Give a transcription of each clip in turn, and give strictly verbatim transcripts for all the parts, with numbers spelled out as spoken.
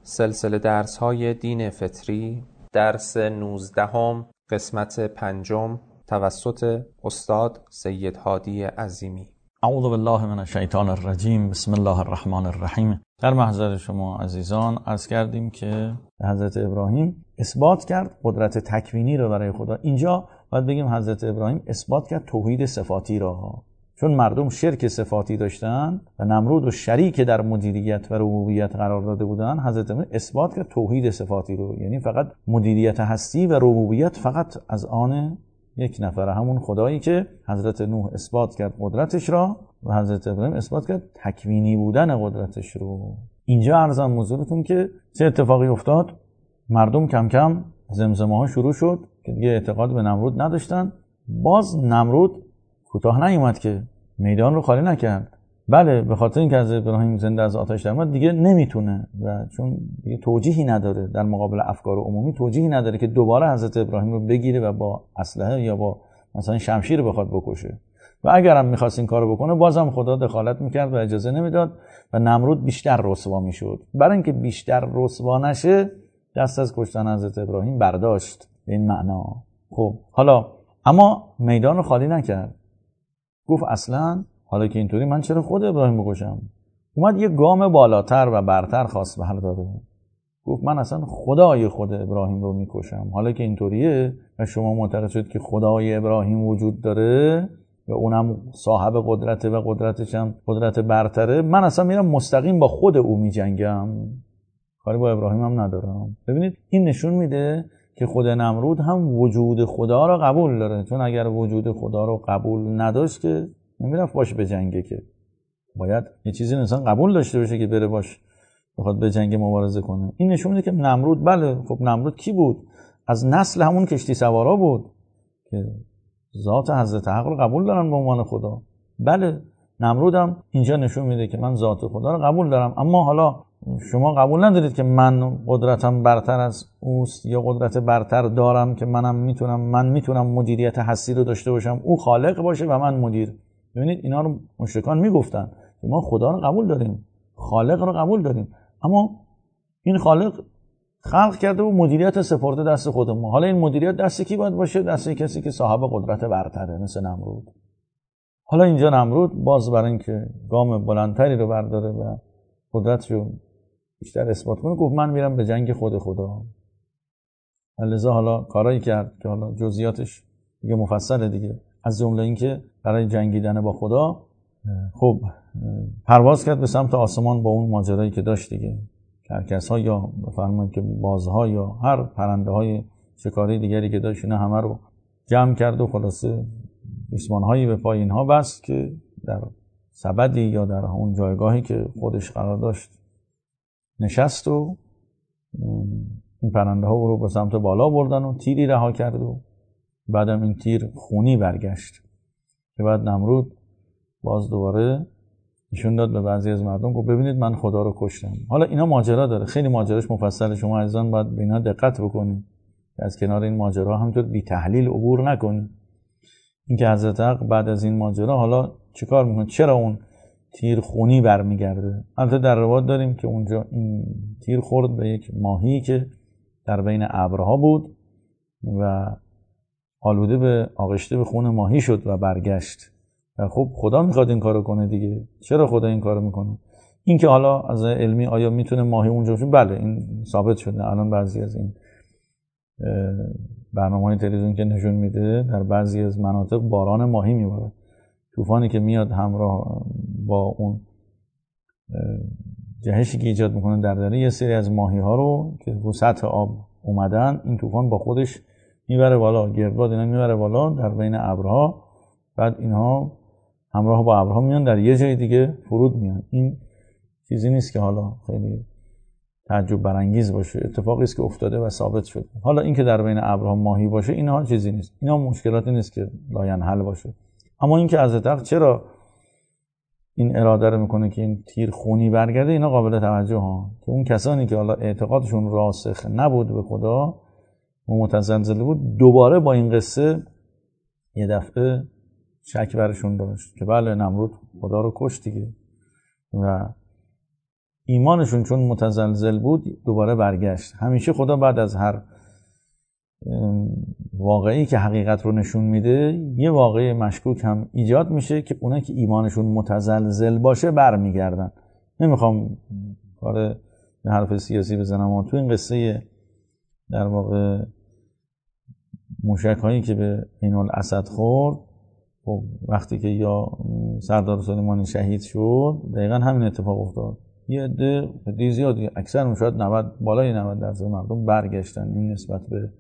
سلسله درس‌های دین فطری، درس نوزدهم، قسمت پنجم، توسط استاد سید هادی عظیمی. اعوذ بالله من الشیطان الرجیم. بسم الله الرحمن الرحیم. در محضر شما عزیزان عرض کردیم که حضرت ابراهیم اثبات کرد قدرت تکوینی رو برای خدا. اینجا باید بگیم حضرت ابراهیم اثبات کرد توحید صفاتی را، چون مردم شرک صفاتی داشتن و نمرود و شریک در مدیریت و ربوبیت قرار داده بودن. حضرت ابراهیم اثبات کرد توحید صفاتی رو، یعنی فقط مدیریت هستی و ربوبیت فقط از آن یک نفره، همون خدایی که حضرت نوح اثبات کرد قدرتش را و حضرت ابراهیم اثبات کرد تکوینی بودن قدرتش رو. اینجا عرضم حضورتون که چه اتفاقی افتاد. مردم کم کم زمزمه ها شروع شد که دیگه اعتقاد به نمرود نداشتن. باز نمرود کوتاه نیومد که میدان رو خالی نکرد. بله، به خاطر اینکه حضرت ابراهیم زنده از آتش در اومد دیگه نمیتونه و چون دیگه توجیهی نداره در مقابل افکار عمومی، توجیهی نداره که دوباره حضرت ابراهیم رو بگیره و با اسلحه یا با مثلا شمشیر بخواد بکشه. و اگرم میخواست این کارو بکنه بازم خدا دخالت میکرد و اجازه نمیداد و نمرود بیشتر رسوا میشد. برای اینکه بیشتر رسوا نشه دست از کشتن حضرت ابراهیم برداشت به این معنا. خب حالا اما میدان رو خالی نکرد. گفت اصلا حالا که اینطوری من چرا خود ابراهیم بکشم؟ اومد یه گام بالاتر و برتر خواست برداره. گفت من اصلا خدای خود ابراهیم رو میکشم. حالا که اینطوریه و شما معتقد شد که خدای ابراهیم وجود داره و اونم صاحب قدرته و قدرتش هم قدرت برتره، من اصلا میرم مستقیم با خود او میجنگم، کاری با ابراهیم هم ندارم. ببینید این نشون میده که خود نمرود هم وجود خدا رو قبول داره، چون اگر وجود خدا رو قبول نداشت که نمیرفت باش به جنگه، که باید یه چیزی انسان قبول داشته باشه که بره باش بخواد به جنگ مبارزه کنه. این نشون میده که نمرود، بله خب نمرود کی بود؟ از نسل همون کشتی سوارا بود که ذات حضرت حق رو قبول دارن به عنوان خدا. بله نمرود هم اینجا نشون میده که من ذات خدا رو قبول دارم، اما حالا شما قبول ندارید که من قدرتم برتر از اوست یا قدرت برتر دارم که منم میتونم من میتونم مدیریت هستی رو داشته باشم، او خالق باشه و من مدیر. ببینید اینا رو مشرکان میگفتن که ما خدا رو قبول داریم، خالق رو قبول داریم، اما این خالق خلق کرده و مدیریت سپرده دست خود ما. حالا این مدیریت دست کی باید باشه؟ دست کسی که صاحب قدرت برتره، مثل نمرود. حالا اینجا نمرود باز برای اینکه گام بلندتری رو برداره و قدرت رو بیشتر اثبات کنه، گفت من میرم به جنگ خود خدا. لذا حالا کارایی کرد که حالا جزئیاتش دیگه مفصله دیگه، از جمله این که برای جنگیدن با خدا خب پرواز کرد به سمت آسمان با اون ماجرایی که داشت دیگه، کرکس‌ها یا بفرمایید که بازها یا هر پرنده‌های شکاری دیگری که داشت، اینا همه رو جمع کرد و خلاصه ریسمان‌هایی به پای اینها بست که در سبدی یا در اون جایگاهی که خودش قرار داشت نشست و این پرنده ها رو به سمت بالا بردن و تیری رها کرد و بعدم این تیر خونی برگشت که بعد نمرود باز دوباره نشون داد به بعضی از مردم که ببینید من خدا رو کشتم. حالا اینا ماجرا داره، خیلی ماجراش مفصله، شما عزیزان باید به اینا دقت بکنید، از کنار این ماجرا همینطور بی تحلیل عبور نکنید. اینکه حضرت حق بعد از این ماجرا حالا چیکار میکنه، چرا اون تیر خونی برمیگرده؟ البته در روایت داریم که اونجا این تیر خورد به یک ماهی که در بین ابرها بود و آلوده به آغشته به خون ماهی شد و برگشت. و خب خدا میخواد این کارو کنه دیگه، چرا خدا این کارو میکنه؟ این که حالا از علمی آیا میتونه ماهی اونجا بشه؟ بله این ثابت شده. الان بعضی از این برنامه‌های تلویزیون که نشون میده در بعضی از مناطق باران ماهی میباره، طوفانی که میاد همراه با اون جهشی که ایجاد میکنه در دره یه سری از ماهی ها رو که رو سطح آب اومدن، این طوفان با خودش میبره بالا، گردباد اینا میبره بالا در بین ابرها، بعد اینها همراه با ابرها میان در یه جای دیگه فرود میان. این چیزی نیست که حالا خیلی تعجب برانگیز باشه، اتفاقی است که افتاده و ثابت شده. حالا این که در بین ابرها ماهی باشه اینها چیزی نیست، اینا مشکلاتی نیست که لاینحل باشه. اما این که حضرت حق چرا این اراده رو میکنه که این تیر خونی برگرده، اینا قابل توجه ها، که اون کسانی که حالا اعتقادشون راسخ نبود به خدا و متزلزل بود، دوباره با این قصه یه دفعه شک برشون داشت که بله نمرود خدا رو کشت دیگه و ایمانشون چون متزلزل بود دوباره برگشت. همیشه خدا بعد از هر واقعی که حقیقت رو نشون میده یه واقعی مشکوک هم ایجاد میشه که اونایی که ایمانشون متزلزل باشه برمیگردن. نمیخوام کار حرف سیاسی بزنم، اما تو این قصه در واقع موشک هایی که به عین الاسد خورد، خب وقتی که یا سردار سلیمانی شهید شد دقیقا همین اتفاق افتاد. یه عده عده زیادی، اکثر شاید نود بالای نود درصد مردم برگشتن. این نسبت به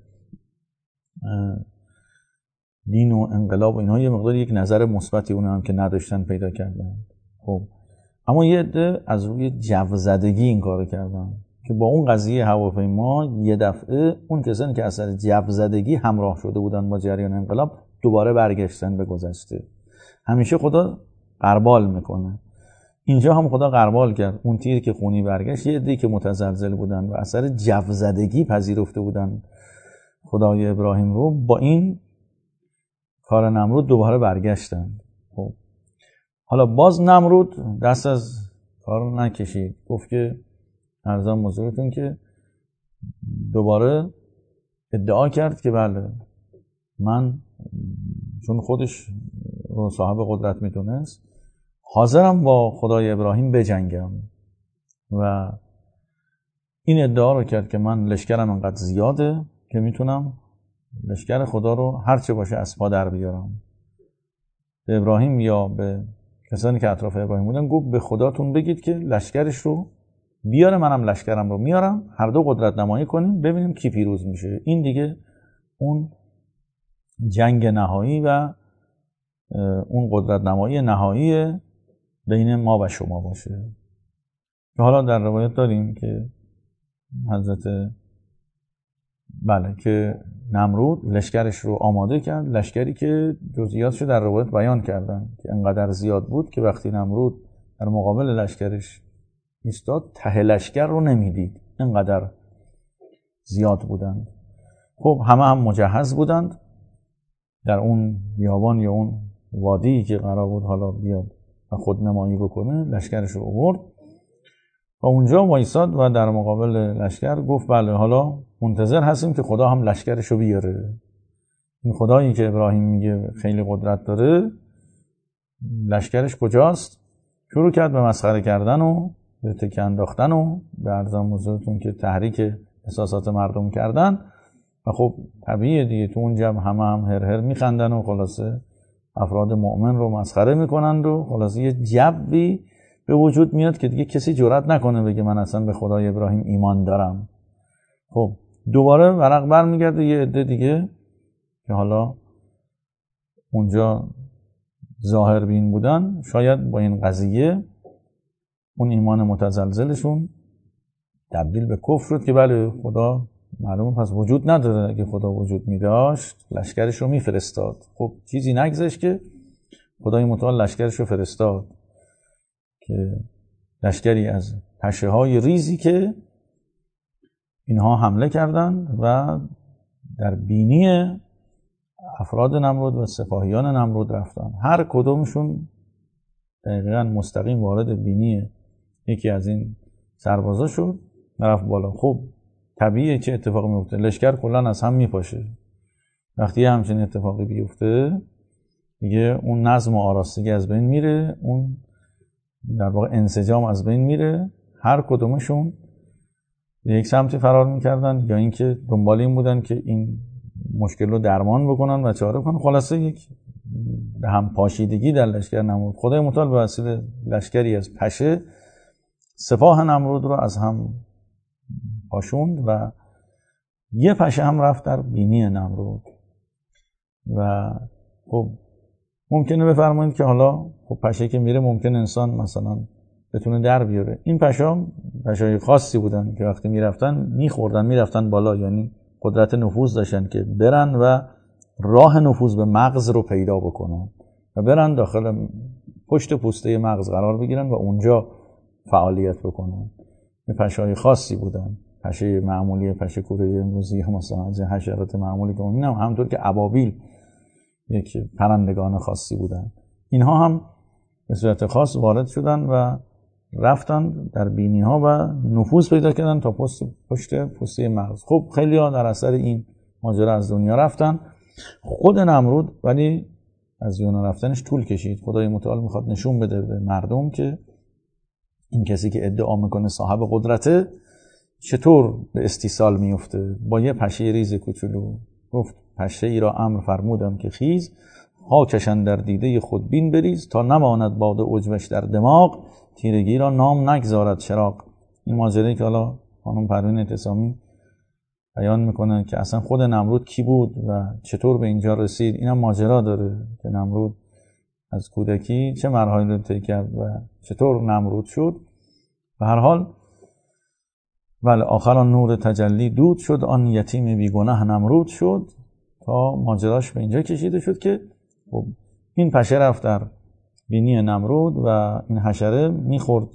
دین و انقلاب و اینها یه مقدار یک نظر مثبتی اون هم که نداشتن پیدا کردن. خب اما یه عده از روی جوزدگی این کارو کردن که با اون قضیه هواپیما یه دفعه اون کسانی که اثر جوزدگی همراه شده بودن با جریان انقلاب دوباره برگشتن به گذشته. همیشه خدا غربال میکنه. اینجا هم خدا غربال کرد. اون تیر که خونی برگشت، یه عده‌ای که متزلزل بودن و اثر جوزدگی پذیرفته بودن خدای ابراهیم رو، با این کار نمرود دوباره برگشتن. خب حالا باز نمرود دست از کار نکشید، گفت که عرضم حضورتون که دوباره ادعا کرد که بله من چون خودش رو صاحب قدرت میدونست حاضرم با خدای ابراهیم بجنگم و این ادعا رو کرد که من لشکرم انقدر زیاده که میتونم لشکر خدا رو هرچه باشه از پا در بیارم. به ابراهیم یا به کسانی که اطراف ابراهیم بودن گفت به خداتون بگید که لشکرش رو بیاره، منم لشکرم رو میارم، هر دو قدرت نمایی کنیم ببینیم کی پیروز میشه. این دیگه اون جنگ نهایی و اون قدرت نمایی نهایی بین ما و شما باشه. حالا در روایت داریم که حضرت بله که نمرود لشکرش رو آماده کرد، لشکری که جزئیاتش در روایت بیان کردن که انقدر زیاد بود که وقتی نمرود در مقابل لشکرش ایستاد ته لشکر رو نمیدید، انقدر زیاد بودند. خب همه هم مجهز بودند. در اون بیابان یا اون وادی که قرار بود حالا بیاد و خود نمایی بکنه لشکرش رو آورد و اونجا وایساد و در مقابل لشکر گفت بله حالا منتظر هستیم که خدا هم لشکرش رو بیاره. این خدایی که ابراهیم میگه خیلی قدرت داره لشکرش کجاست؟ شروع کرد به مسخره کردن و به تکه انداختن و به عرضم حضورتون که تحریک احساسات مردم کردن و خب طبیعیه دیگه تو اون جمع همه هم هر هر میخندن و خلاصه افراد مؤمن رو مسخره میکنند و خلاصه یه جوی به وجود میاد که دیگه کسی جرئت نکنه بگه من اصلا به خدای ابراهیم ایمان دارم. خب دوباره ورق بر میگرده یه عده دیگه که حالا اونجا ظاهر بین بودن شاید با این قضیه اون ایمان متزلزلشون تبدیل به کفر شد که بله خدا معلومه پس وجود نداره. اگه خدا وجود میداشت لشکرش رو میفرستاد. خب چیزی نگذشت که خدای متعال لشکرش رو فرستاد که لشکری از پشه های ریزی که اینها حمله کردند و در بینی افراد نمرود و سپاهیان نمرود رفتن. هر کدومشون دقیقاً مستقیم وارد بینی یکی از این سربازا شد رفت بالا. خب طبیعیه چه اتفاقی میفته؟ لشکر کلا از هم میپاشه. وقتی همچین اتفاقی بیفته دیگه اون نظم و آراستگی از بین میره، اون در واقع انسجام از بین میره. هر کدومشون به یک سمتی فرار میکردن یا اینکه دنبال این بودن که این مشکل رو درمان بکنن و چاره کنن. خلاصه یک به هم پاشیدگی در لشکر نمرود. خدای متعال به وسیله لشکری از پشه سپاه نمرود رو از هم پاشوند و یه پشه هم رفت در بینی نمرود. و خب ممکنه بفرمایید که حالا خب پشه که میره ممکن انسان مثلا بتونه در بیاره. این پشه پشه‌های خاصی بودن که وقتی میرفتن میخوردن میرفتن بالا، یعنی قدرت نفوذ داشتن که برن و راه نفوذ به مغز رو پیدا بکنن و برن داخل پشت پوسته مغز قرار بگیرن و اونجا فعالیت بکنن. این پشه‌های خاصی بودن. پشه معمولی، پشه کوره امروزی هم مثلا از حشرات معمولی که می‌بینیم، همونطور که ابابیل یک پرندگان خاصی بودن. اینها هم به صورت خاص وارد شدن و رفتن در بینی ها و نفوذ پیدا کردن تا پست پشت پوسته مغز. خب خیلی ها در اثر این ماجرا از دنیا رفتن. خود نمرود ولی از دنیا رفتنش طول کشید. خدای متعال میخواد نشون بده به مردم که این کسی که ادعا میکنه صاحب قدرته چطور به استیصال میفته با یه پشه ریز کوچولو. گفت پشه ای را امر فرمودم که خیز، خاکشان در دیده خودبین بریز، تا نماند باد عجبش در دماغ، تیرگی را نام نگذارد چراغ. این ماجرایی که حالا خانم پروین اعتصامی بیان میکنه که اصلا خود نمرود کی بود و چطور به اینجا رسید، این هم ماجرا داره که نمرود از کودکی چه مراحلی رو طی کرد و چطور نمرود شد. به هر حال ولی آخر آن نور تجلی دود شد، آن یتیم بیگناه نمرود شد، تا ماجراش به اینجا کشیده شد که خب این پشه رفت در بینی نمرود و این حشره میخورد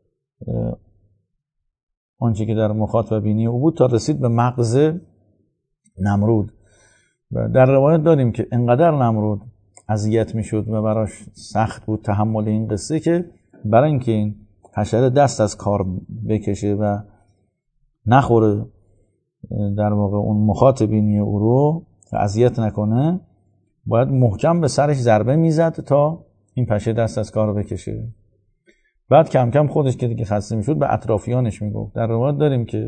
آنچه که در مخاط و بینی او بود تا رسید به مغز نمرود. و در روایت داریم که انقدر نمرود اذیت میشد و براش سخت بود تحمل این قصه که برای اینکه این حشره دست از کار بکشه و نخوره در واقع اون مخاط بینی او رو اذیت نکنه، باید محکم به سرش ضربه میزد تا این پشه دست از کار رو بکشه. بعد کم کم خودش که دیگه خسته میشد به اطرافیانش میگفت. در روایت داریم که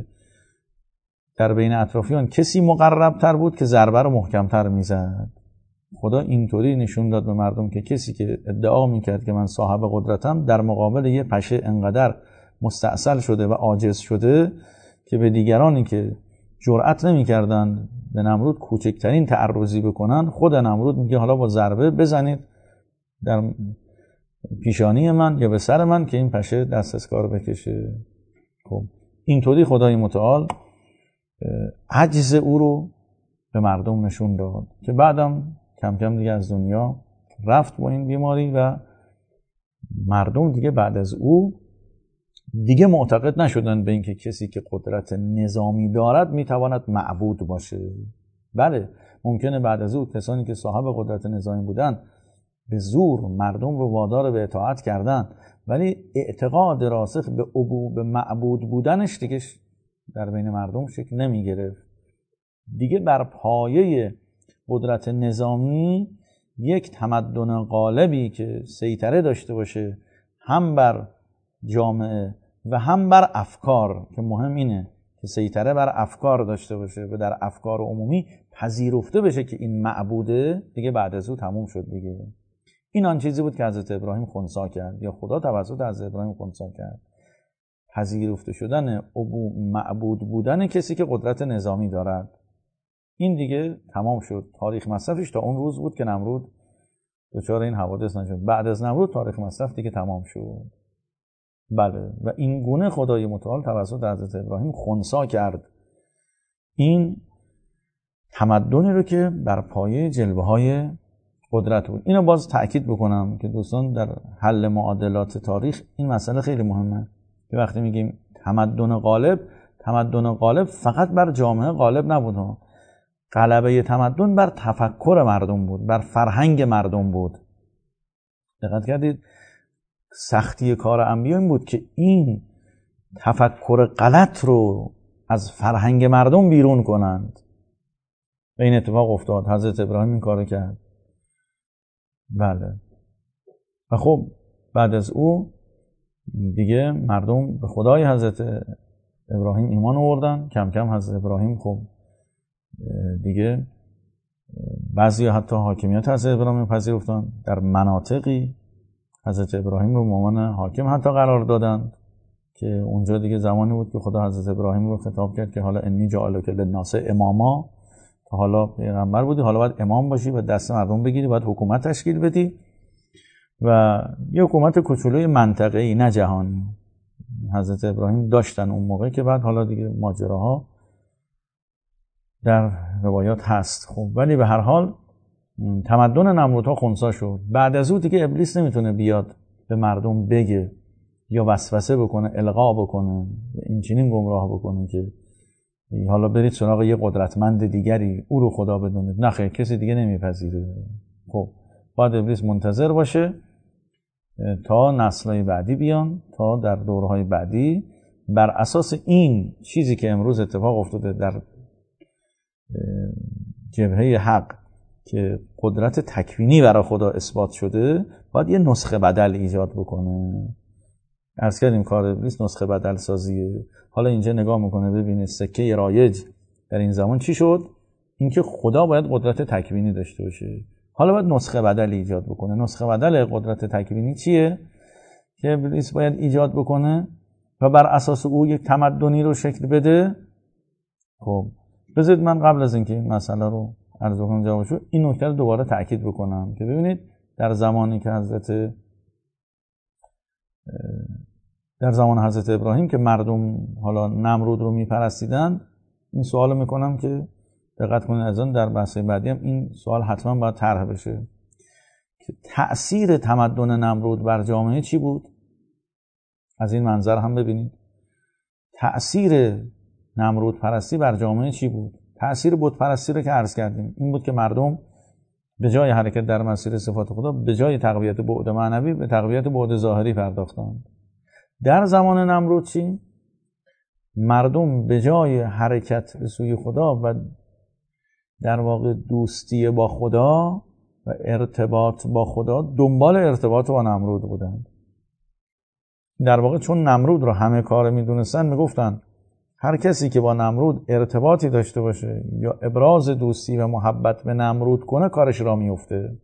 در بین اطرافیان کسی مقرب تر بود که ضربه رو محکم تر میزد. خدا اینطوری نشون داد به مردم که کسی که ادعا میکرد که من صاحب قدرتم در مقابل یه پشه انقدر مستعصل شده و عاجز شده که به دیگرانی که جرأت نمیکردن به نمرود کوچکترین تعرضی بکنن، خود نمرود میگه حالا با ضربه بزنید در پیشانی من یا به سر من که این پشه دست از کار بکشه. خب اینطوری خدای متعال عجز او رو به مردم نشون داد که بعدم کم کم دیگه از دنیا رفت با این بیماری و مردم دیگه بعد از او دیگه معتقد نشدن به اینکه کسی که قدرت نظامی دارد میتواند معبود باشه. بله ممکنه بعد از او کسانی که صاحب قدرت نظامی بودن به زور مردم رو وادار به اطاعت کردن، ولی اعتقاد راسخ به عبو به معبود بودنش دیگه در بین مردم شکل نمی گرفت. دیگه بر پایه قدرت نظامی یک تمدن غالبی که سیطره داشته باشه هم بر جامعه و هم بر افکار، که مهم اینه که سیطره بر افکار داشته باشه و در افکار عمومی پذیرفته بشه که این معبوده، دیگه بعد از او تموم شد دیگه. این آن چیزی بود که حضرت ابراهیم خنثی کرد یا خدا توسط حضرت ابراهیم خنثی کرد، پذیرفته شدن عبو معبود بودن کسی که قدرت نظامی دارد. این دیگه تمام شد. تاریخ مصرفش تا اون روز بود که نمرود دچار این حوادث نشد. بعد از نمرود تاریخ مصرف دیگه تمام شد. بله و این گونه خدای متعال توسط حضرت ابراهیم خنثی کرد این تمدنی رو که بر پایه جلوه‌های قدرت بود. اینو باز تأکید بکنم که دوستان در حل معادلات تاریخ این مسئله خیلی مهمه که وقتی میگیم تمدن غالب، تمدن غالب فقط بر جامعه غالب نبود، غلبه تمدن بر تفکر مردم بود، بر فرهنگ مردم بود. دقت کردید سختی کار انبیا این بود که این تفکر غلط رو از فرهنگ مردم بیرون کنند و این اتفاق افتاد. حضرت ابراهیم این کارو کرد. بله و خب بعد از او دیگه مردم به خدای حضرت ابراهیم ایمان آوردن. کم کم حضرت ابراهیم خب دیگه بعضی حتی حاکمیت حضرت ابراهیم پذیرفتن، در مناطقی حضرت ابراهیم رو عنوان حاکم حتی قرار دادن که اونجا دیگه زمانی بود که خدا حضرت ابراهیم رو خطاب کرد که حالا انی جعلک للناس اماما، تا حالا پیغمبر بودی حالا باید امام باشی و دست مردم بگیری، باید حکومت تشکیل بدی و یه حکومت کوچولوی منطقه‌ای نه جهانی حضرت ابراهیم داشتن اون موقع که بعد حالا دیگه ماجراها در روایات هست. خب ولی به هر حال تمدن نمرودها خنثی شد. بعد از اون دیگه ابلیس نمیتونه بیاد به مردم بگه یا وسوسه بکنه، القا بکنه، این چنین گمراه بکنه که حالا برید سراغ یه قدرتمند دیگری او رو خدا بدونید. نه خیر، کسی دیگه نمیپذیره. خب باید ابلیس منتظر باشه تا نسل‌های بعدی بیان، تا در دوره‌های بعدی بر اساس این چیزی که امروز اتفاق افتاده در جبهه حق که قدرت تکوینی برای خدا اثبات شده، باید یه نسخه بدل ایجاد بکنه. عرض کردیم کار ابلیس نسخه بدل سازیه. حالا اینجا نگاه میکنه ببینه سکه رایج در این زمان چی شد؟ اینکه خدا باید قدرت تکوینی داشته باشه. حالا باید نسخه بدل ایجاد بکنه. نسخه بدل قدرت تکوینی چیه که ابلیس باید ایجاد بکنه و بر اساس او یک تمدنی رو شکل بده؟ خب بذارید من قبل از اینکه این مسئله رو عرض کنم جوابشو، این نکته رو دوباره تأکید بکنم که ببینید در زمانی که حضرت در زمان حضرت ابراهیم که مردم حالا نمرود رو میپرستیدن، این سوال میکنم که دقت کنید از آن در بحث بعدی هم این سوال حتما باید طرح بشه که تأثیر تمدن نمرود بر جامعه چی بود؟ از این منظر هم ببینید تأثیر نمرود پرستی بر جامعه چی بود؟ تأثیر بت پرستی رو که عرض کردیم این بود که مردم به جای حرکت در مسیر صفات خدا، به جای تقویت بعد معنوی به تقویت بعد ظاهری پرداختند. در زمان نمرود چی؟ مردم به جای حرکت به سوی خدا و در واقع دوستی با خدا و ارتباط با خدا دنبال ارتباط با نمرود بودند. در واقع چون نمرود رو همه کاره میدونستن، میگفتن هر کسی که با نمرود ارتباطی داشته باشه یا ابراز دوستی و محبت به نمرود کنه کارش را میفته.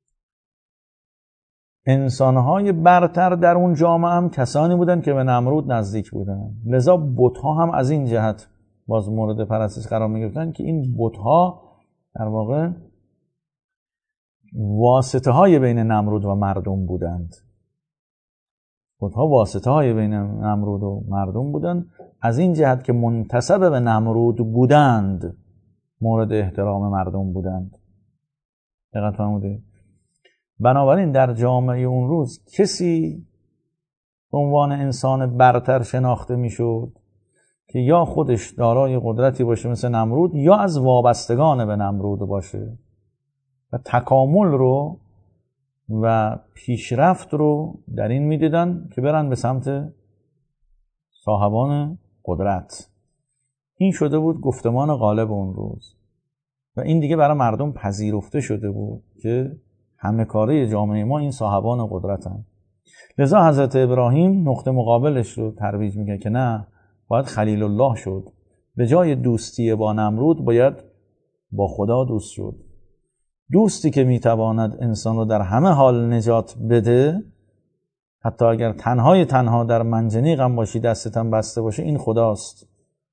انسانهای برتر در اون جامعه هم کسانی بودن که به نمرود نزدیک بودن. لذا بت‌ها هم از این جهت باز مورد پرستش قرار می‌گرفتن که این بت‌ها در واقع واسطه های بین نمرود و مردم بودند. بت‌ها واسطه های بین نمرود و مردم بودند. از این جهت که منتسب به نمرود بودند مورد احترام مردم بودند. دقت فرمودید؟ بنابراین در جامعه اون روز کسی به عنوان انسان برتر شناخته میشد که یا خودش دارای قدرتی باشه مثل نمرود یا از وابستگان به نمرود باشه و تکامل رو و پیشرفت رو در این میدیدن که برن به سمت صاحبان قدرت. این شده بود گفتمان غالب اون روز و این دیگه برای مردم پذیرفته شده بود که همه کاره جامعه ما این صاحبان قدرتن. لذا حضرت ابراهیم نقطه مقابلش رو ترویج میگه که نه، باید خلیل الله شد. به جای دوستی با نمرود باید با خدا دوست شد. دوستی که میتواند انسان رو در همه حال نجات بده، حتی اگر تنهای تنها در منجنیق هم باشی دستتم بسته باشه، این خداست.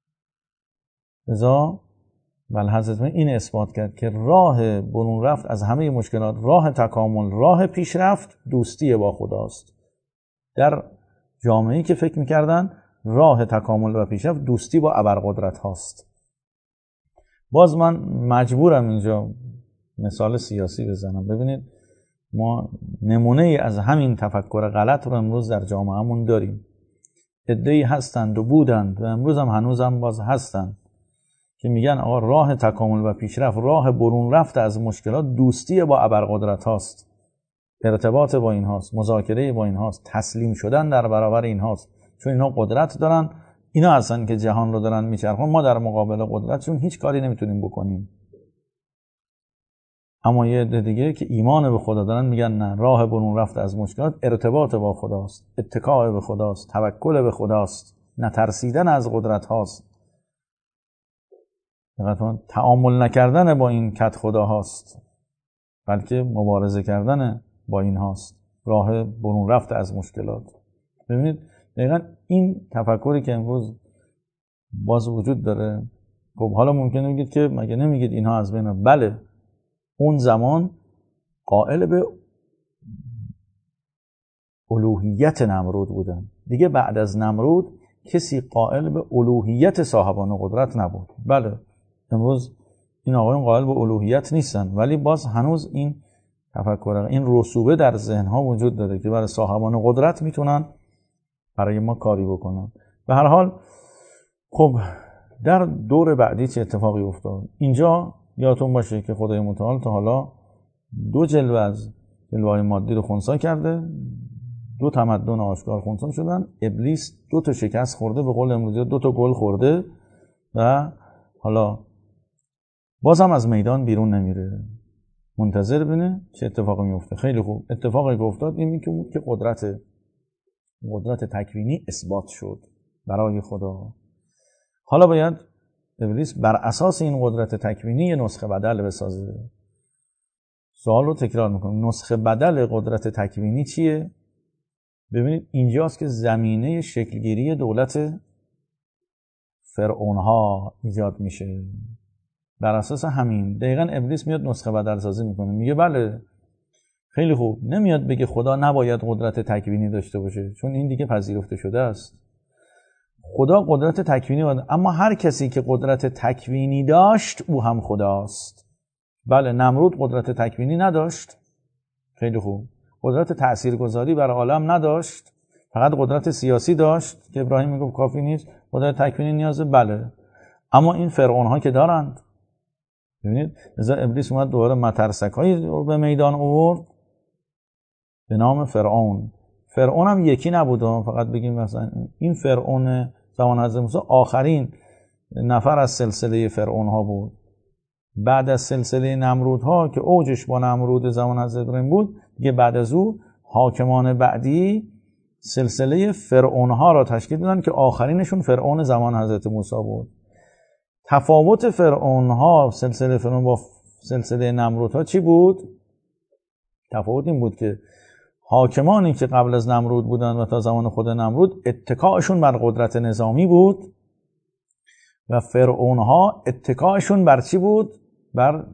لذا بل حضرت این اثبات کرد که راه برون رفت از همه مشکلات، راه تکامل، راه پیشرفت دوستی با خداست. در جامعه‌ای که فکر می‌کردن راه تکامل و پیشرفت دوستی با ابرقدرت هاست. باز من مجبورم اینجا مثال سیاسی بزنم. ببینید ما نمونه ای از همین تفکر غلط رو امروز در جامعهمون داریم. عده‌ای هستند و بودند و امروز هم هنوز هم باز هستند که میگن آقا راه تکامل و پیشرفت، راه برون رفت از مشکلات دوستی با ابرقدرت هاست، ارتباط با این هاست، مذاکره با این هاست، تسلیم شدن در برابر این هاست. چون اینا قدرت دارن، اینا هستن که جهان رو دارن میچرخون، ما در مقابل قدرتشون هیچ کاری نمیتونیم بکنیم. اما یه عده دیگه که ایمان به خدا دارن میگن نه، راه برون رفت از مشکلات ارتباط با خداست، اتکاء به خداست، توکل به خداست، نترسیدن از قدرت هاست، تعامل نکردن با این کت خدا هاست، بلکه مبارزه کردن با این هاست، راه برون رفت از مشکلات. ببینید دقیقا این تفکری که امروز باز وجود داره. خب حالا ممکنه بگید که مگه نمیگید اینها از بین؟ بله، اون زمان قائل به الوهیت نمرود بودن. دیگه بعد از نمرود کسی قائل به الوهیت صاحبان قدرت نبود. بله امروز این آقایون قائل به الوهیت نیستن، ولی باز هنوز این تفکر، این رسوبه در ذهنها وجود داره که برای صاحبان قدرت میتونن برای ما کاری بکنن. به هر حال خب در دور بعدی چه اتفاقی افتاد؟ اینجا یادتون باشه که خدای متعال تا حالا دو جلوه از جلوه‌های مادی رو خنثی کرده، دو تمدن آشکار خونسا شدن، ابلیس دو تا شکست خورده، به قول امروزی دو تا گل خورده و حالا بازم از میدان بیرون نمیره، منتظر ببینه چه اتفاقی میفته. خیلی خوب، اتفاقی که افتاد این که بود که قدرت قدرت تکوینی اثبات شد برای خدا. حالا باید ابلیس بر اساس این قدرت تکوینی یه نسخه بدل بسازه. سوال رو تکرار میکنم، نسخه بدل قدرت تکوینی چیه؟ ببینید اینجاست که زمینه شکلگیری دولت فرعونها ایجاد میشه. بر اساس همین دقیقاً ابلیس میاد نسخه بدل سازی میکنه، میگه بله خیلی خوب، نمیاد بگه خدا نباید قدرت تکوینی داشته باشه چون این دیگه پذیرفته شده است. خدا قدرت تکوینی داشت، اما هر کسی که قدرت تکوینی داشت او هم خداست. بله نمرود قدرت تکوینی نداشت، خیلی خوب، قدرت تاثیرگذاری بر عالم نداشت، فقط قدرت سیاسی داشت که ابراهیم میگفت کافی نیست، قدرت تکوینی نیازه. بله اما این فرعون ها که دارند. ببینید لذا ابلیس اومد دوباره مترسک هایی رو به میدان آورد به نام فرعون. فرعون هم یکی نبود، فقط بگیم مثلا این فرعون زمان حضرت موسی آخرین نفر از سلسله فرعون ها بود. بعد از سلسله نمرود ها که اوجش با نمرود زمان حضرت ابراهیم بود، دیگه بعد از او حاکمان بعدی سلسله فرعون ها را تشکیل دادن که آخرینشون فرعون زمان حضرت موسی بود. تفاوت فرعون ها سلسله فرعون با سلسله نمرود ها چی بود؟ تفاوت این بود که حاکمانی که قبل از نمرود بودن و تا زمان خود نمرود اتکاشون بر قدرت نظامی بود و فرعون ها اتکاشون بر چی بود؟ بر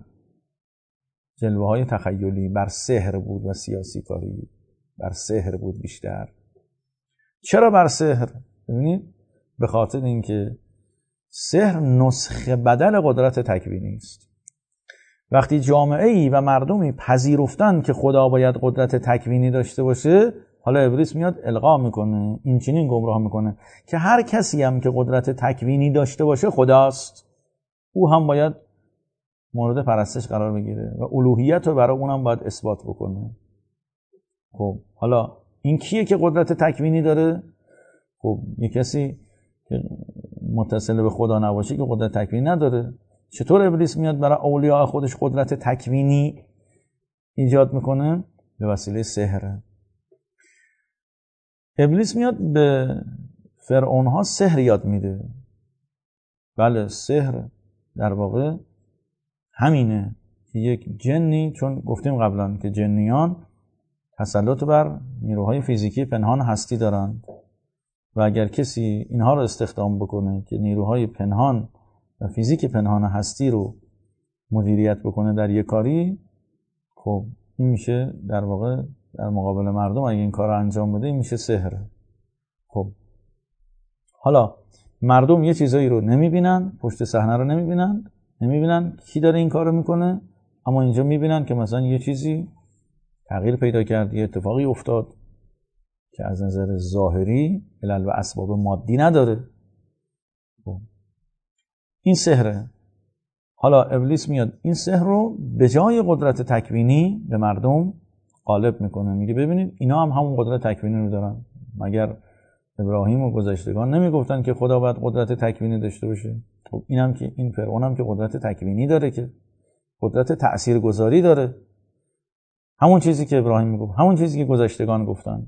جلوه های تخیلی، بر سحر بود و سیاسی کاری، بر سحر بود بیشتر. چرا بر سحر؟ ببینید به خاطر اینکه سحر نسخه بدل قدرت تکوینی است. وقتی جامعه‌ای و مردمی پذیرفتن که خدا باید قدرت تکوینی داشته باشه، حالا ابلیس میاد القا میکنه، این چنین گمراه میکنه که هر کسی هم که قدرت تکوینی داشته باشه خداست، او هم باید مورد پرستش قرار بگیره و الوهیت رو برای اونم باید اثبات بکنه. خب حالا این کیه که قدرت تکوینی داره؟ خب یه کسی که متصل به خدا نباشه که قدرت تکوینی نداره. چطور ابلیس میاد برای اولیاء خودش قدرت تکوینی ایجاد میکنه؟ به وسیله سحر. ابلیس میاد به فرعون ها سحر یاد میده. بله سحر در واقع همینه که یک جنی، چون گفتیم قبلا که جنیان تسلط بر نیروهای فیزیکی پنهان هستی دارند و اگر کسی اینها رو استخدام بکنه که نیروهای پنهان و فیزیک پنهان هستی رو مدیریت بکنه در یک کاری، خب این میشه در واقع در مقابل مردم اگه این کار رو انجام بده این میشه سحر. خب حالا مردم یه چیزایی رو نمیبینن، پشت صحنه رو نمیبینن، نمیبینن کی داره این کار رو میکنه، اما اینجا میبینن که مثلا یه چیزی تغییر پیدا کرد، یه اتفاقی افتاد که از نظر ظاهری علل و اسباب مادی نداره. خب این سحره. حالا ابلیس میاد این سحر رو به جای قدرت تکوینی به مردم غالب میکنه، میگه ببینید اینا هم همون قدرت تکوینی رو دارن. مگر ابراهیم و گذشتگان نمیگفتن که خدا باید قدرت تکوینی داشته باشه؟ خب اینم که این فرعون هم که قدرت تکوینی داره، که قدرت تاثیرگذاری داره، همون چیزی که ابراهیم میگفت، همون چیزی که گذشتگان گفتن.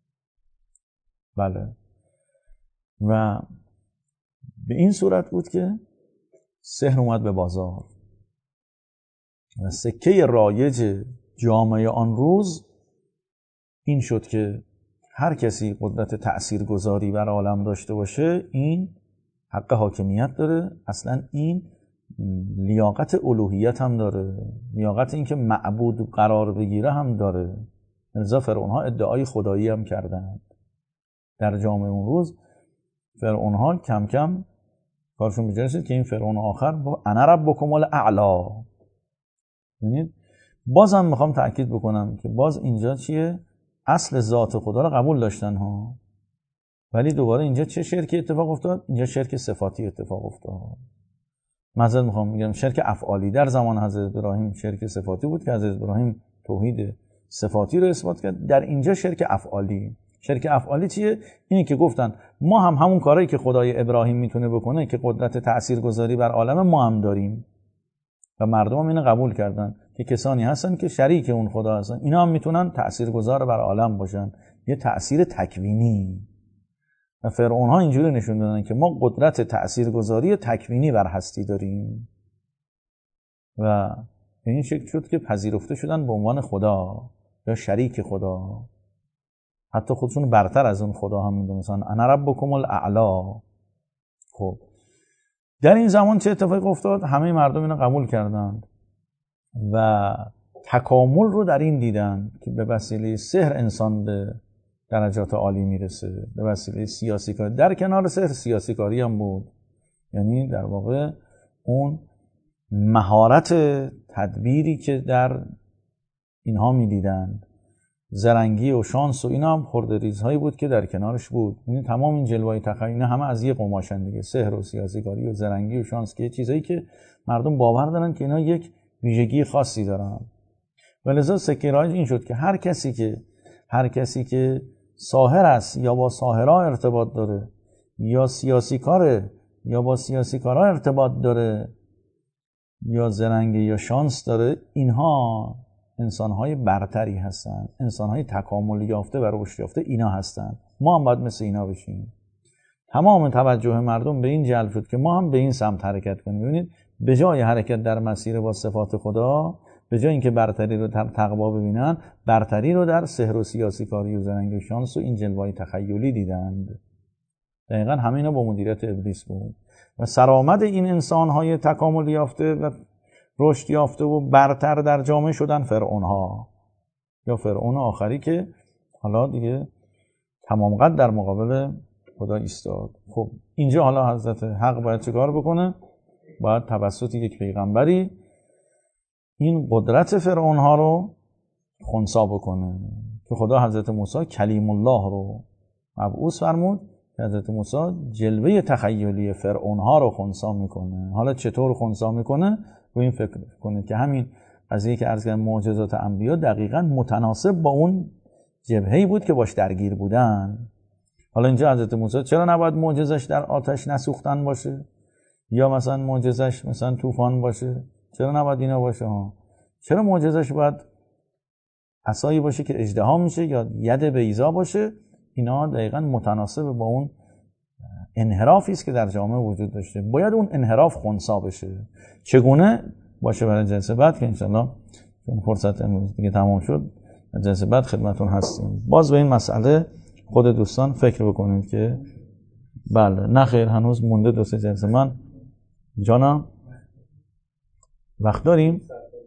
بله و به این صورت بود که سحر اومد به بازار و سکه رایج جامعه آن روز این شد که هر کسی قدرت تأثیرگذاری بر عالم داشته باشه این حق حاکمیت داره، اصلا این لیاقت الوهیت هم داره، لیاقت این که معبود قرار بگیره هم داره. لذا فرعونها ادعای خدایی هم کردن در جامعه اون روز. فرعونها کم کم کارشون به جای رسید که این فرعون آخر با انا ربکم الاعلی. ببینید بازم میخوام تأکید بکنم که باز اینجا چیه؟ اصل ذات خدا رو قبول داشتن ها، ولی دوباره اینجا چه شرکی اتفاق افتاد؟ اینجا شرک صفاتی اتفاق افتاد. معذرت میخوام میگم شرک افعالی. در زمان حضرت ابراهیم شرک صفاتی بود که حضرت ابراهیم توحید صفاتی رو اثبات کرد، در اینجا شرک افعالی. شریک افعالی چیه؟ اینی که گفتن ما هم همون کارهایی که خدای ابراهیم میتونه بکنه که قدرت تاثیرگذاری بر عالم ما هم داریم و مردم هم اینو قبول کردن که کسانی هستن که شریک اون خدا هستن، اینا هم میتونن تاثیرگذار بر عالم باشن، یه تأثیر تکوینی. و فرعون ها اینجوری نشون دادن که ما قدرت تاثیرگذاری تکوینی بر هستی داریم و به این شکل شد که پذیرفته شدن به عنوان خدا یا شریک خدا. حتی خودشون برتر از اون خدا هم میدونستن، انا ربکم الاعلی. خب در این زمان چه اتفاقی افتاد؟ همه مردم اینو قبول کردند و تکامل رو در این دیدن که به وسیله سحر انسان به درجات عالی میرسه، به وسیله سیاسی کاری. در کنار سحر سیاسی کاری هم بود، یعنی در واقع اون مهارت تدبیری که در اینها میدیدن، زرنگی و شانس و اینا هم خرده ریزهایی بود که در کنارش بود. یعنی تمام این جلوه‌های تخیلی همه از یه قماشن دیگه، سحر و سیاسی کاری و زرنگی و شانس، که چیزایی که مردم باور دارن که اینا یک ویژگی خاصی دارن. ولذا سکه رایج این شد که هر کسی که هر کسی که ساحر است یا با ساحرها ارتباط داره یا سیاسی کاره یا با سیاسی کارها ارتباط داره یا زرنگی یا شانس داره، اینها انسان‌های برتری هستن، انسان‌های تکامل یافته و رشد یافته اینا هستن. ما هم باید مثل اینا بشیم. تمام توجه مردم به این جلب شد که ما هم به این سمت حرکت کنیم. ببینید به جای حرکت در مسیر با صفات خدا، به جای اینکه برتری رو در تقوا ببینن، برتری رو در سحر و سیاسی کاری و زرنگی و شانس و این جلوه‌های تخیلی دیدند. دقیقاً همه اینا با مدیریت ابلیس بود و سرآمد این انسان‌های تکامل یافته و رشد یافته و برتر در جامعه شدن فرعون ها یا فرعون آخری که حالا دیگه تمام قد در مقابل خدا ایستاد. خب اینجا حالا حضرت حق باید چیکار بکنه؟ باید توسط یک پیغمبری این قدرت فرعون ها رو خنثی بکنه که خدا حضرت موسی کلیم الله رو مبعوث فرمود که حضرت موسی جلوه تخیلی فرعون ها رو خنثی میکنه. حالا چطور خنثی میکنه؟ رو این فکر کنید که همین قضیه که عرض کردم معجزات انبیا دقیقاً متناسب با اون جبهه‌ای بود که باش درگیر بودن. حالا اینجا حضرت موسی چرا نباید معجزش در آتش نسوختن باشه یا مثلا معجزش مثلا طوفان باشه؟ چرا نباید اینا باشه ها؟ چرا معجزش باید عصایی باشه که اژدها میشه یا ید بیضا باشه؟ اینا دقیقاً متناسب با اون انحرافی است که در جامعه وجود داشته. باید اون انحراف خنثی بشه. چگونه باشه؟ برای جلسه بعد که انشالله چون فرصت امروز دیگه تمام شد، جلسه بعد خدمتتون هستیم. باز به این مسئله خود دوستان فکر بکنید که بله نه خیر هنوز مونده دو سه جلسه. من جانا وقت داریم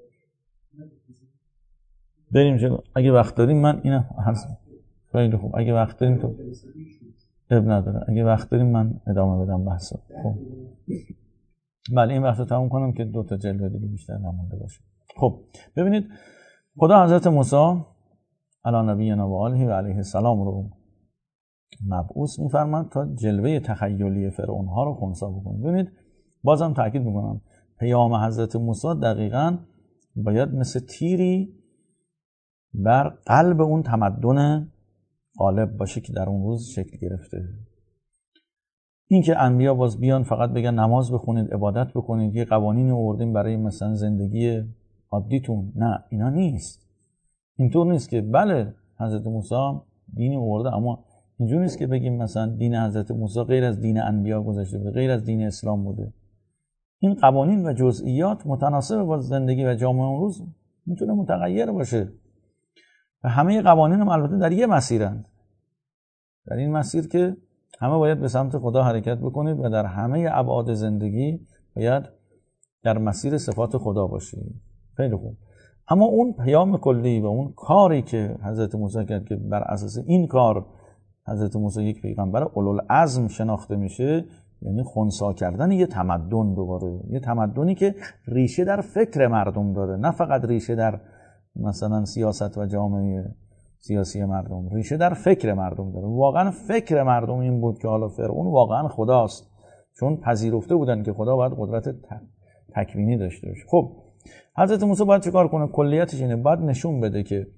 بریم جلو. اگه وقت داریم من اینو هست خیلی خوب. اگه وقت داریم تو اب نداره. اگه وقت داریم من ادامه بدم بحثو. خب بله این وقت رو تموم کنم که دو تا جلوه دیگه بیشتر نمونده باشه. خب ببینید خدا حضرت موسی علی نبینا و آله و علیه السلام رو مبعوث می‌فرماد تا جلوه تخیلی فرعون ها رو خنثی بکنه. ببینید بازم تاکید می‌کنم پیام حضرت موسی دقیقاً باید مثل تیری بر قلب اون تمدن غالب باشه که در اون روز شکل گرفته. این که انبیا باز بیان فقط بگن نماز بخونید، عبادت بکنید، یه قوانین آوردیم برای مثلا زندگی عادیتون، نه اینا نیست. اینطور نیست که بله حضرت موسی دینی آورده، اما اینجور نیست که بگیم مثلا دین حضرت موسی غیر از دین انبیا گذشته بوده، غیر از دین اسلام بوده. این قوانین و جزئیات متناسب با زندگی و جامعه اون روز میتونه متغیر باشه و همه قوانین هم البته در یه مسیرند، در این مسیر که همه باید به سمت خدا حرکت بکنید و در همه ابعاد زندگی باید در مسیر صفات خدا باشید. خیلی خوب. اما اون پیام کلی و اون کاری که حضرت موسی کرد که بر اساس این کار حضرت موسی یک پیغمبر اولوالعزم شناخته میشه، یعنی خنثی کردن یه تمدن، دوباره یه تمدنی که ریشه در فکر مردم داره، نه فقط ریشه در مثلا سیاست و جامعه سیاسی مردم، ریشه در فکر مردم داره. واقعا فکر مردم این بود که حالا فرعون واقعا خداست، چون پذیرفته بودن که خدا باید قدرت تکوینی داشته باشه. خب حضرت موسی باید چیکار کنه؟ کلیتش اینه، باید نشون بده که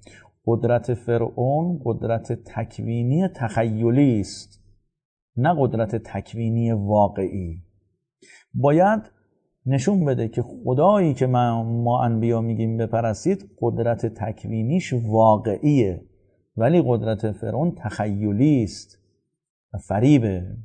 قدرت فرعون قدرت تکوینی تخیلی است، نه قدرت تکوینی واقعی. باید نشون بده که خدایی که ما, ما انبیا میگیم بپرستید قدرت تکوینیش واقعیه، ولی قدرت فرعون تخیلی است و فریبه.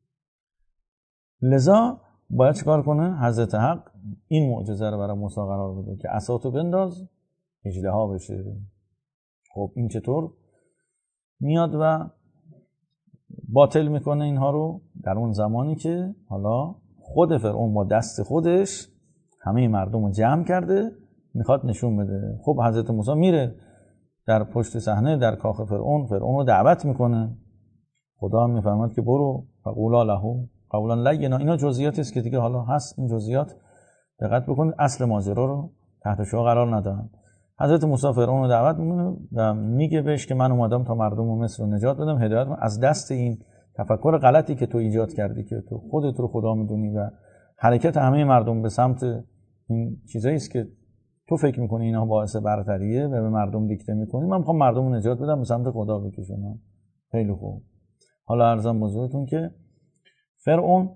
لذا باید چیکار کنه؟ حضرت حق این معجزه رو برای موسی قرار بده که عصاتو بنداز اژدها بشه. خب این چطور میاد و باطل میکنه اینها رو؟ در اون زمانی که حالا خود فرعون با دست خودش همه مردم رو جمع کرده میخواد نشون بده. خب حضرت موسی میره در پشت صحنه در کاخ فرعون، فرعون رو دعوت میکنه. خدا هم میفهمد که برو فقولا له قولا لینا. اینا جزئیاتی است که دیگه حالا هست، این جزئیات دقت بکنید، اصل ماجرا رو تحت شعاع قرار ندن. حضرت موسی فرعون رو دعوت میکنه و میگه بهش که من اومدم تا مردم مصر رو نجات بدم، هدایت کنم از دست این تفکر غلطی که تو ایجاد کردی که تو خودت رو خدا میدونی و حرکت همه مردم به سمت این چیزایی است که تو فکر میکنی اینا باعث برتریه و به مردم دیکته میکنی. من میخوام مردم رو نجات بدم، به سمت خدا بکشونم. خیلی خوب. حالا عرضم بزرگتون که فرعون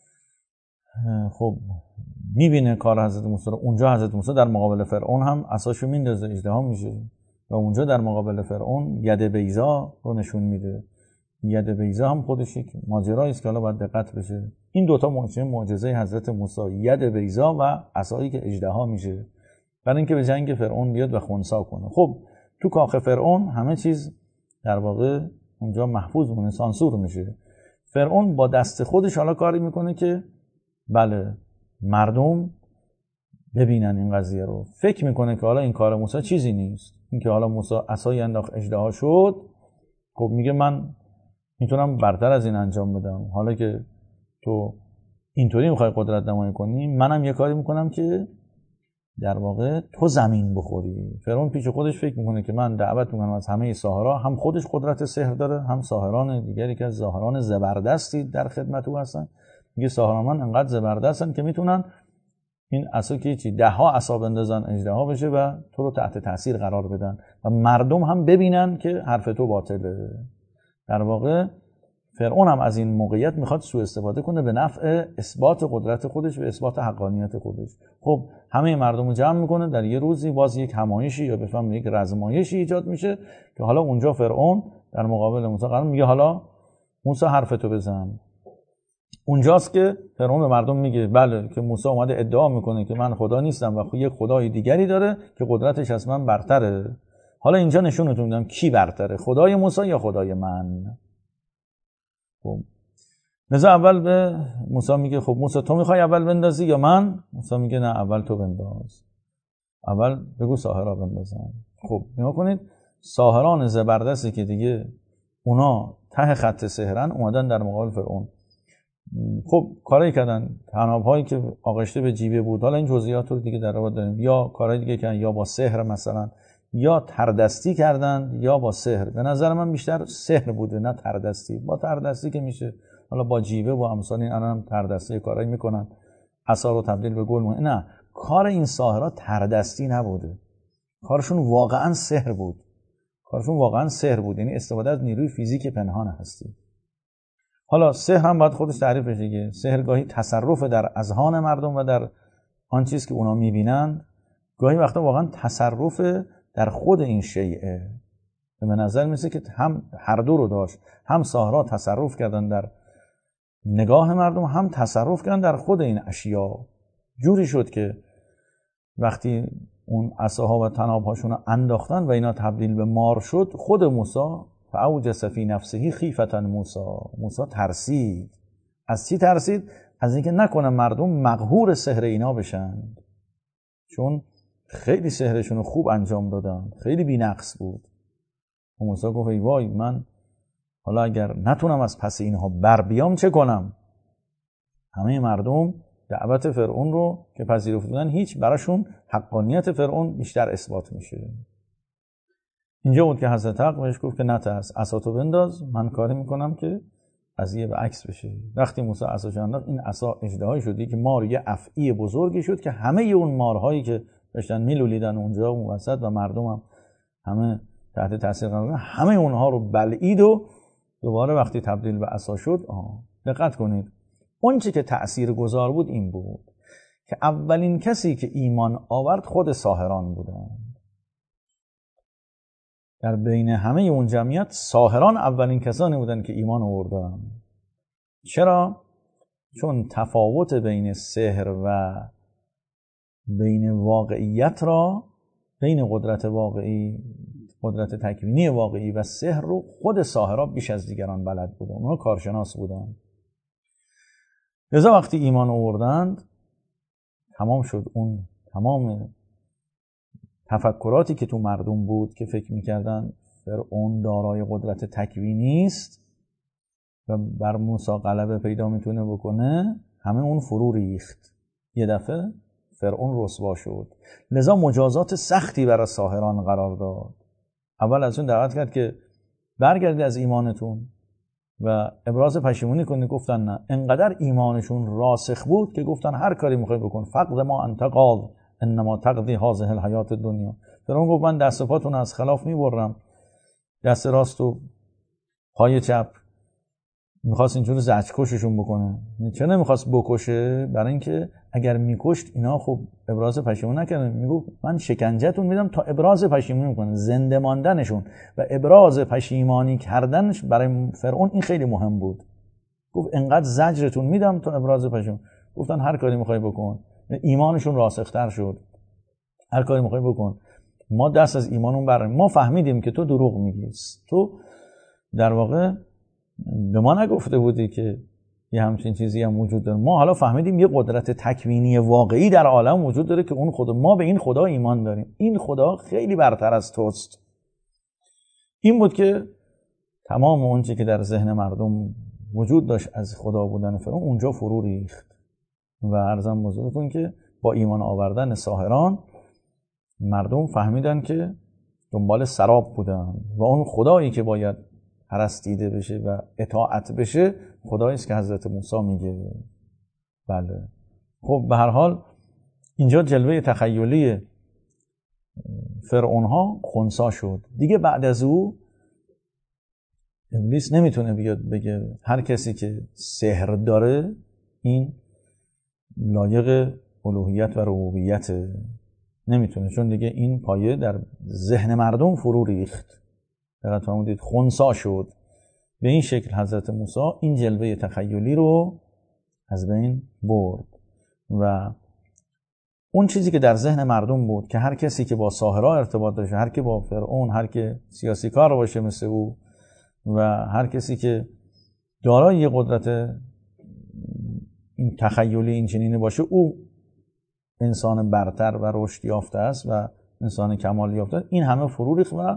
خب میبینه کار حضرت موسی رو. اونجا حضرت موسی در مقابل فرعون هم عصاشو میندازه، اژدها میشه و اونجا در مقابل فرعون ید بیضا رو نشون میده. ید بیضا هم خودش یک ماجرایی است که حالا باید دقت بشه. این دوتا معجزه معجزه حضرت موسی، ید بیضا و عصایی که اژدها میشه، برای اینکه به جنگ فرعون بیاد و خنثی کنه. خب تو کاخ فرعون همه چیز در واقع اونجا محفوظ مونه، سانسور میشه. فرعون با دست خودش حالا کاری میکنه که بله مردم ببینن این قضیه رو. فکر میکنه که حالا این کار موسی چیزی نیست، اینکه حالا موسی عصای انداخت اژدها شد، خب میگه من میتونم برتر از این انجام بدم. حالا که تو اینطوری میخوای قدرت نمایی کنی، منم یه کاری میکنم که در واقع تو زمین بخوری. فرعون پیش خودش فکر میکنه که من دعوت میکنم از همه ساحرها، هم خودش قدرت سحر داره، هم ساحران دیگری که از ساحران زبردستی در خدمت او هستن. میگه ساحران من انقدر زبردستن که میتونن این عصا که چی ده ها عصا بندازن اژدها بشه و تو رو تحت تاثیر قرار بدن و مردم هم ببینن که حرف تو باطله. در واقع فرعون هم از این موقعیت میخواد سوء استفاده کنه به نفع اثبات قدرت خودش و اثبات حقانیت خودش. خب همه مردم رو جمع میکنه در یه روزی، باز یک همایشی یا بفهم یک رزمایشی ایجاد میشه که حالا اونجا فرعون در مقابل موسی قرار میگه حالا موسی حرفتو بزن. اونجاست که فرعون به مردم میگه بله که موسی اومده ادعا میکنه که من خدا نیستم و یک خدای دیگری داره که قدرتش از من برتره. حالا اینجا نشونتون میدم کی برتره، خدای موسی یا خدای من. خب لذا اول به موسی میگه خب موسی تو میخوای اول بندازی یا من؟ موسی میگه نه اول تو بنداز، اول بگو ساحرها بندازن. خب نگاه کنید، ساحران زبردستی که دیگه اونا ته خط سحرن اومدن در مقابل فرعون. خب کارایی کردن، طناب‌هایی که آغشته به جیبه بود، حالا این جزئیات رو دیگه در رابط داریم، یا کارهای دیگه کردن، یا با سحر مثلا، یا تردستی کردن یا با سحر. به نظر من بیشتر سحر بوده نه تردستی. با تردستی که میشه حالا با جیبه و امثال این الان تردستی کارایی میکنن، عصا رو تبدیل به گل. نه، کار این ساحرها تردستی نبوده، کارشون واقعا سحر بود. کارشون واقعا سحر بود، یعنی استفاده از نیروی فیزیک پنهان هستی. حالا سحر هم باید خودش تعریف بشه دیگه. سحر گاهی تصرف در اذهان مردم و در آن چیز که اونا میبینن، گاهی وقتا واقعا تصرف در خود این شیء. به نظر میسه که هم هر دو رو داشت، هم ساحرها تصرف کردن در نگاه مردم، هم تصرف کردن در خود این اشیا. جوری شد که وقتی اون عصاها و طناب‌هاشون انداختن و اینا تبدیل به مار شد، خود موسی فاوجس فی نفسه خیفة موسی، موسی ترسید. از چی ترسید؟ از اینکه نکنه مردم مقهور سحر اینا بشن، چون خیلی سحرشون رو خوب انجام دادن، خیلی بی‌نقص بود. و موسی گفت ای وای، من حالا اگر نتونم از پس اینها بر بیام چه کنم؟ همه مردم دعوت فرعون رو که پذیرفته بودن، هیچ براشون حقانیت فرعون بیشتر اثبات میشه. اینجا بود که حضرت حق بهش گفت که نترس، عصاتو بنداز، من کاری میکنم که قضیه به عکس بشه. وقتی موسی عصاش انداخت، این عصا اژدهایی شد که مار یه افعی بزرگی شد که همه اون مارهایی که داشتن میلولیدن اونجا اون وسط و مردم هم همه تحت تاثیر قرار گرفتن، همه اونها رو بلعید و دوباره وقتی تبدیل به عصا شد. آه. دقت کنید اون چی که تأثیر گذار بود این بود که اولین کسی که ایمان آورد خود ساحران بودن. در بین همه اون جمعیت ساحران اولین کسانی بودن که ایمان آوردن. چرا؟ چون تفاوت بین سحر و بین واقعیت را، بین قدرت واقعی، قدرت تکوینی واقعی و سحر رو خود ساحرها بیش از دیگران بلد بودن، اونا کارشناس بودن. لذا وقتی ایمان آوردند تمام شد. اون تمام تفکراتی که تو مردم بود که فکر میکردن فرعون دارای قدرت تکوینی است و بر موسی غلبه پیدا میتونه بکنه، همه اون فرو ریخت. یه دفعه فرعون رسوا شد. لذا مجازات سختی برای ساحران قرار داد. اول از اون دعوت کرد که برگردید از ایمانتون و ابراز پشیمونی کنید. گفتن نه. انقدر ایمانشون راسخ بود که گفتن هر کاری میخوای بکن، فقد ما انت قاض انما تقضی هذه الحیات الدنیا. فرعون گفت من دست و پاتون از خلاف میبرم، دست راست و پای چپ. میخواست اینجور زجرکششون بکنه. چرا نمیخواست بکشه؟ برای اینکه اگر میکشت اینا خب ابراز پشیمونی نکنه. میگفت من شکنجهتون میدم تا ابراز پشیمونی کنه. زنده ماندنشون و ابراز پشیمانی کردنش برای فرعون این خیلی مهم بود. گفت انقدر زجرتون میدم تا ابراز پشیمونی. گفتن هر کاری میخوای بکن. ایمانشون راسختر شد. هر کاری میخوای بکن، ما دست از ایمانون بریم. ما فهمیدیم که تو دروغ میگی، تو در واقع به ما نگفته بودی که یه همچین چیزی هم وجود داره. ما حالا فهمیدیم یه قدرت تکوینی واقعی در عالم وجود داره که اون خدا، ما به این خدا ایمان داریم. این خدا خیلی برتر از توست. این بود که تمام اون چیزی که در ذهن مردم وجود داشت از خدا بودن فرعون اونجا فرو ریخت. و عرضم بزرگتون که با ایمان آوردن ساحران مردم فهمیدن که دنبال سراب بودن و اون خدایی که باید پرستیده بشه و اطاعت بشه خدایی است که حضرت موسی میگه. بله خب به هر حال اینجا جلوه تخیلی فرعون ها خنثی شد. دیگه بعد از او ابلیس نمیتونه بیاد بگه هر کسی که سحر داره این لایق الوهیت و ربوبیت. نمیتونه، چون دیگه این پایه در ذهن مردم فرو ریخت. دقیقا فرمودید خنثی شد. به این شکل حضرت موسی این جلوه تخیلی رو از بین برد و اون چیزی که در ذهن مردم بود که هر کسی که با ساحرها ارتباط داشته، هر کی با فرعون، هر کی سیاسی کار باشه مثل او و هر کسی که دارای قدرت این تخیلی این چنینه باشه، او انسان برتر و رشد یافته است و انسان کمال یافته است. این همه فرو ریخت و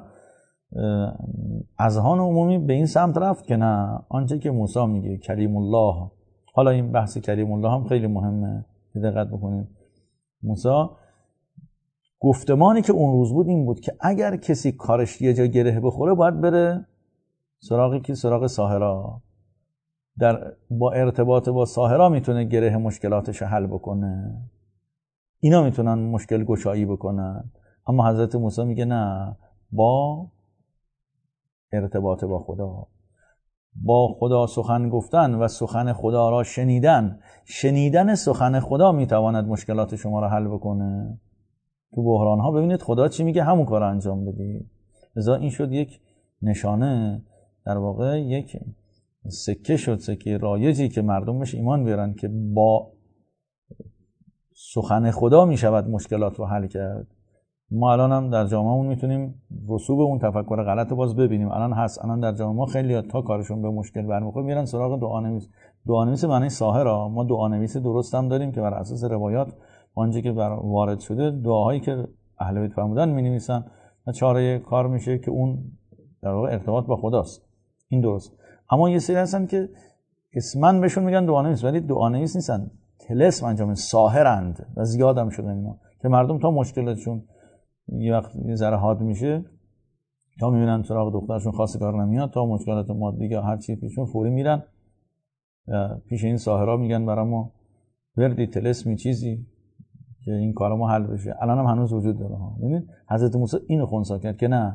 اذهان عمومی به این سمت رفت که نه، آنچه که موسی میگه کلیم الله. حالا این بحث کلیم الله هم خیلی مهمه که دقت بکنید. موسی گفتمانی که اون روز بود این بود که اگر کسی کارش یه جا گره بخوره باید بره سراغی که سراغ ساحرها. در با ارتباط با ساحرها میتونه گره مشکلاتش حل بکنه. اینا میتونن مشکل گشایی بکنن. اما حضرت موسی میگه نه، با ارتباط با خدا، با خدا سخن گفتن و سخن خدا را شنیدن. شنیدن سخن خدا میتواند مشکلات شما را حل بکنه. تو بحران ها ببینید خدا چی میگه همون کار انجام بدید. لذا این شد یک نشانه، در واقع یک سکه شد، سکه رایجی که مردم بهش ایمان بیارن که با سخن خدا میشود مشکلات رو حل کرد. ما الان هم در جامعهمون میتونیم رسوب اون تفکر غلط رو باز ببینیم. الان هست، الان در جامعه ما خیلی تا کارشون به مشکل برمیخوره میرن سراغ دعانویس. دعانویس معنی ساحرها. ما دعانویس درست هم داریم که بر اساس روایات آنچه که وارد شده دعاهایی که اهل بیت فرمودن می‌نویسن و چاره کار میشه که اون در واقع ارتباط با خداست. این درست. اما یه سری هستن که اسمن بهشون میگن دعانویس ولی دعانویس نیستن، طلسم انجام، ساحرند و زیادم شدن اینا که مردم تا مشکلاتشون یه وقت یه ذره حاد میشه تا میبینن سراغ دخترشون خواستگار نمیاد، تا مشکلات مادی یا هر چی پیشون فوری میرن پیش این ساحرها میگن برای ما وردی طلسمی چیزی که این کار ما حل بشه. الان هم هنوز وجود داره ها. ببینید حضرت موسی اینو خنثی کرد که نه،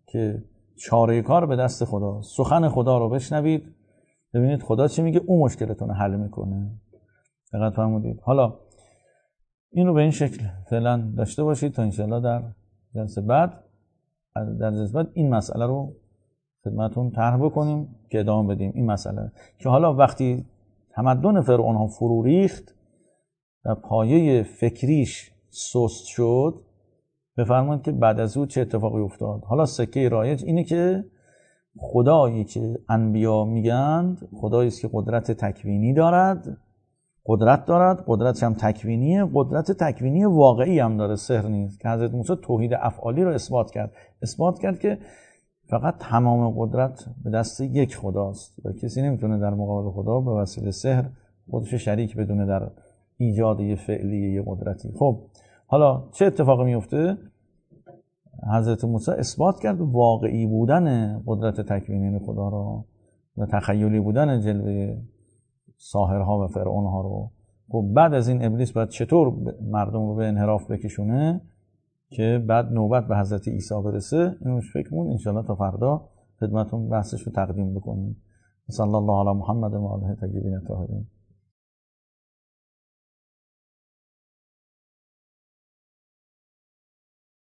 که چاره کار به دست خدا. سخن خدا رو بشنوید، ببینید خدا چی میگه، اون مشکلتون رو حل میکنه. دقت فرمودید؟ حالا این رو به این شکل فعلا داشته باشید تا انشاءالله در جلسه بعد در جلسه بعد این مسئله رو خدمتون طرح بکنیم که ادامه بدیم این مسئله که حالا وقتی تمدن فرعون ها فرو ریخت و پایه فکریش سست شد، بفرمایید که بعد از او چه اتفاقی افتاد. حالا سکه رایج اینه که خدایی که انبیا میگند خدایی است که قدرت تکوینی دارد، قدرت دارد، قدرتش هم تکوینیه، قدرت تکوینی واقعی هم داره، سحر نیست، که حضرت موسی توحید افعالی رو اثبات کرد. اثبات کرد که فقط تمام قدرت به دست یک خداست و کسی نمیتونه در مقابل خدا به وسیله سحر خودش شریک بدونه در ایجاد یه فعلی یه قدرتی. خب حالا چه اتفاقی میفته؟ حضرت موسی اثبات کرد واقعی بودن قدرت تکوینی خدا رو و تخیلی بودن جلوه ساحرها و فرعونها رو. خب بعد از این ابلیس باید چطور مردم رو به انحراف بکشونه که بعد نوبت به حضرت عیسی برسه؟ اینو فکرمون انشاءالله تا فردا خدمتون بحثش رو تقدیم بکنیم. صلی الله علی محمد و آله الطاهرین.